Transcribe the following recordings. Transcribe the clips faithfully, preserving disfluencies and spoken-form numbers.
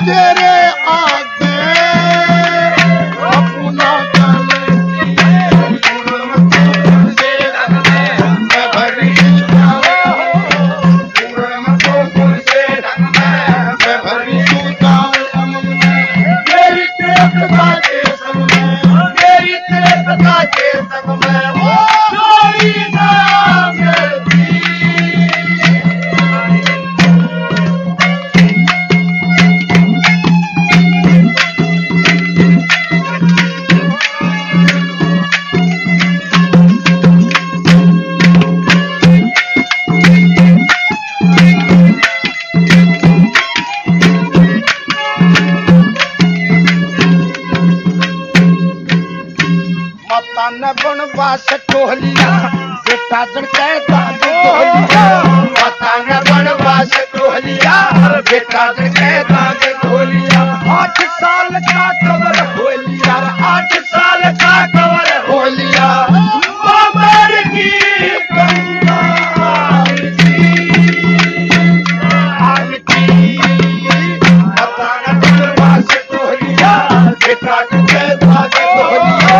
तेरे आगे अपना बनवास टोहलिया बेटा जन कहता टोहलिया माता ने बनवास टोहलिया बेटा जन कहता टोहलिया आठ साल का कवर हो लिया आठ साल का कवर हो लिया ममर की कंगाल की आलती माता ने बनवास टोहलिया बेटा जन कहता टोहलिया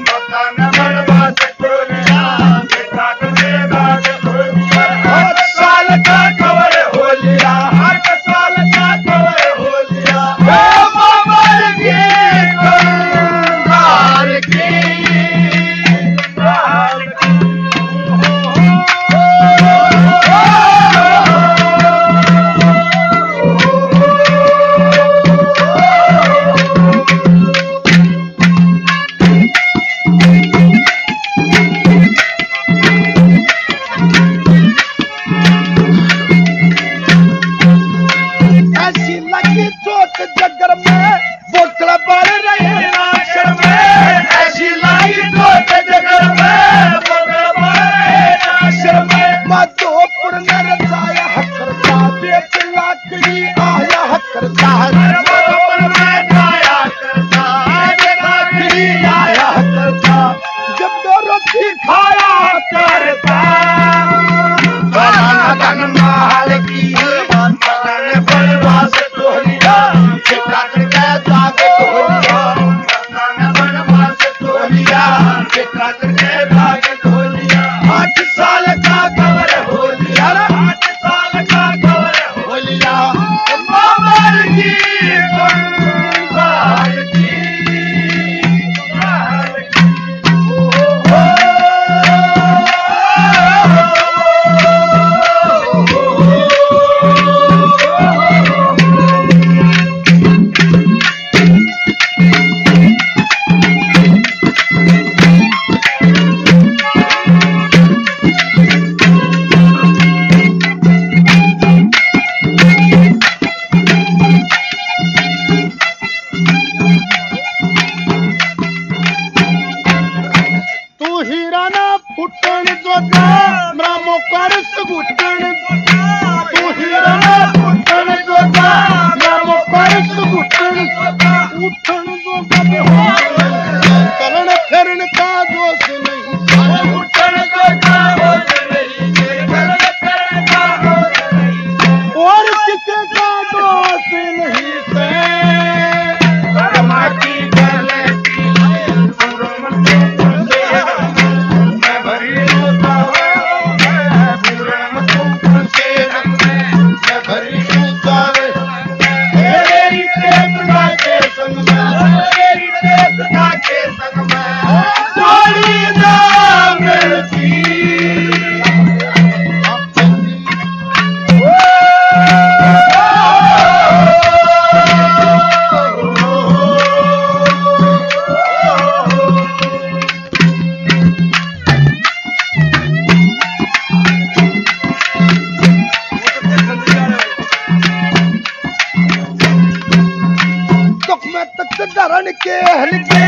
के हल्के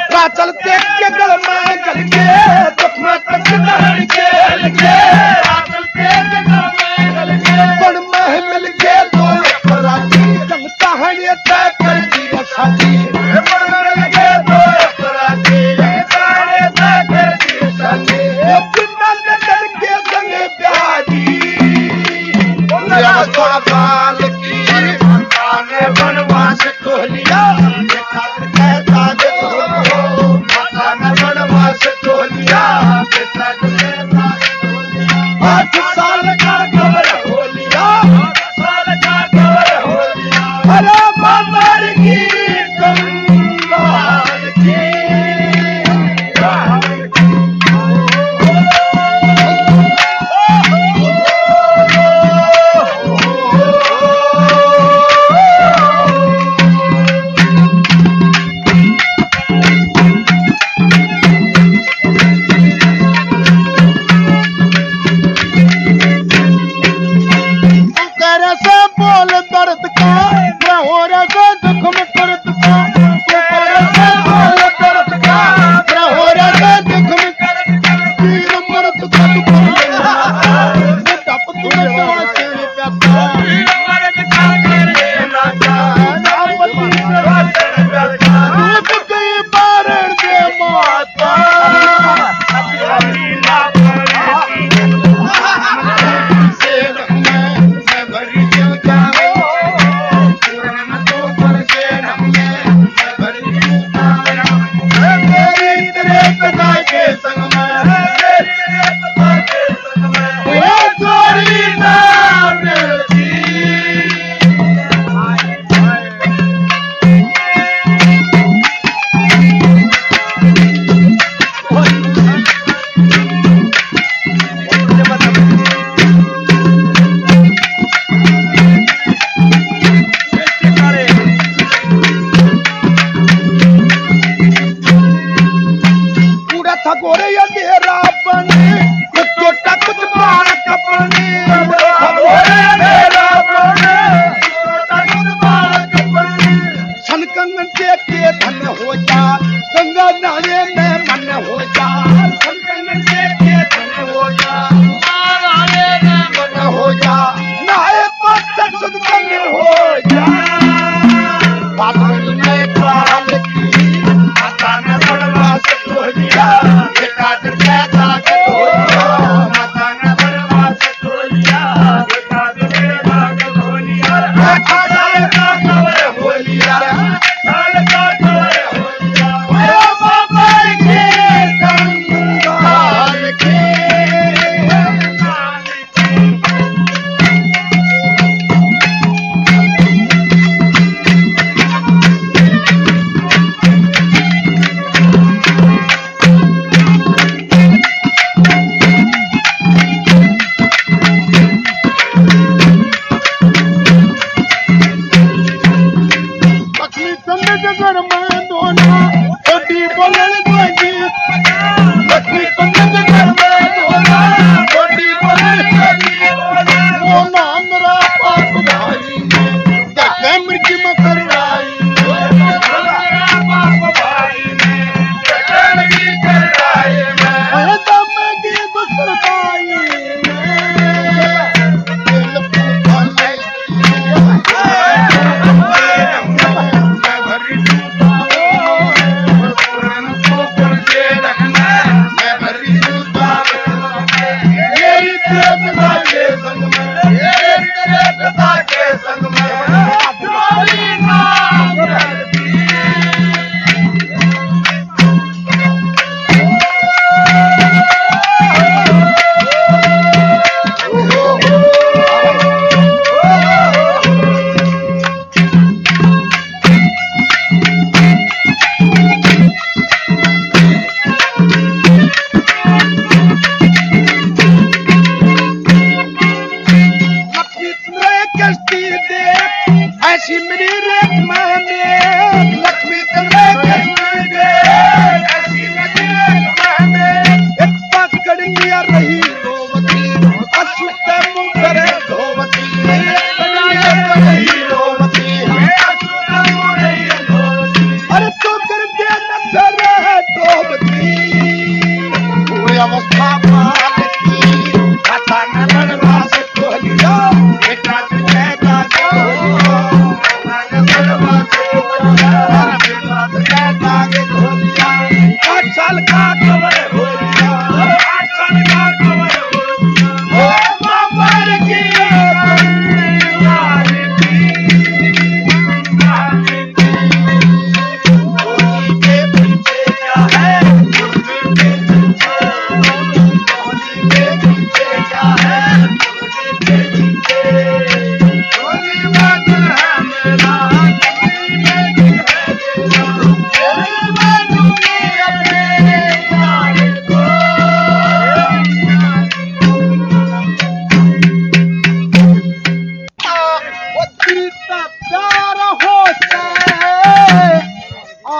चलते के गल में गल के दुख में तक धरण के हल्के चलते के गल में गल के बड़ में मिल के दो अपराधी जब कहानी तय कर दी साथी बड़ में मिल के दो अपराधी कहानी तय कर दी साथी कितना नजर के संग प्यारी उनका सवाल की आने बनवास ढोलिया कैसा ढोलिया माता न बनवास ढोलिया आठ साल का कवर होलिया साल का कवर होलिया अरे बाबर की कमलार की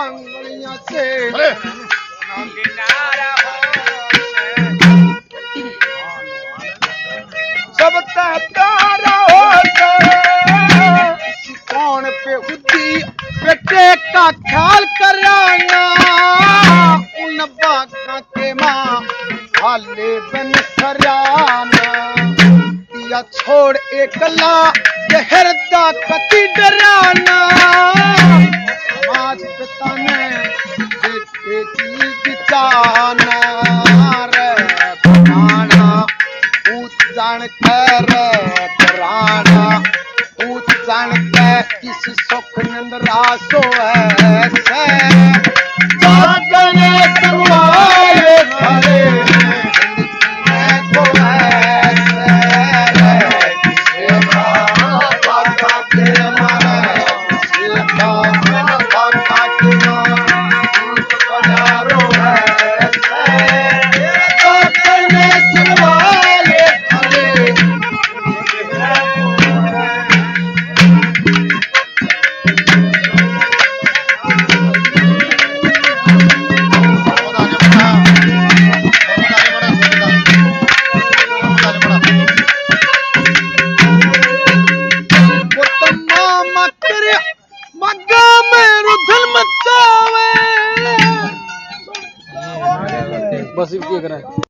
आंगलियां से सब प्यारा होता कौन पे उदी बेटे का ख्याल कराना उन बाका के माँ हाले बन सराना या छोड़ एकला हरदा कति डराना आज पिता ने बेटे की बिचाना रे बनाना ऊंच जान कर डराना ऊंच जान के किसी सुख नंद रासो ऐसे जागने करवाए खड़े को ऐसे रे बाबा के मारे बाबा के मारे पधारो ऐसे जागने करवाए खड़े मग्गा में रुधल मचावे बस ये करा